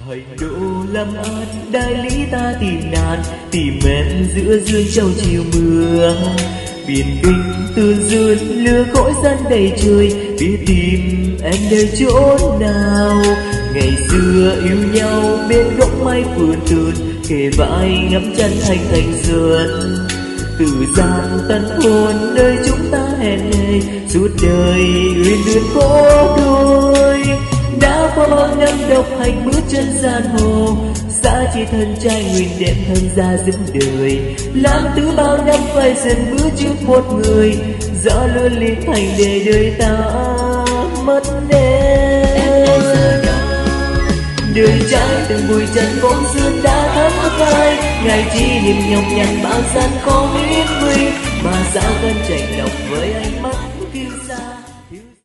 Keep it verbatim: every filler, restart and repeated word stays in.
Hành độ làm ơn đại lý ta tìm nạn, tìm em giữa dương châu chiều mưa. Biển kinh tương duyên lừa khói gian đầy trời, biết tìm em nơi chỗ nào. Ngày xưa yêu nhau bên gốc mai vườn tường, kề vai ngắm chân thành thành duyên. Từ gian tân hôn nơi chúng ta hẹn ngày, suốt đời uyên ương có đôi. Đã qua bao năm độc hành bước chân gian hồ, xa chỉ thân trai nguyện đem thân ra giúp đời. Làm từ bao năm phải dần bước trước một người, rõ luôn liên thành để đời ta mất em. Đời trai từng bụi trần bóng dương đã thấm phai, ngày chi niệm nhọc nhằn bao gian khó biết nguy, mà sao cơn chạnh lòng với ánh mắt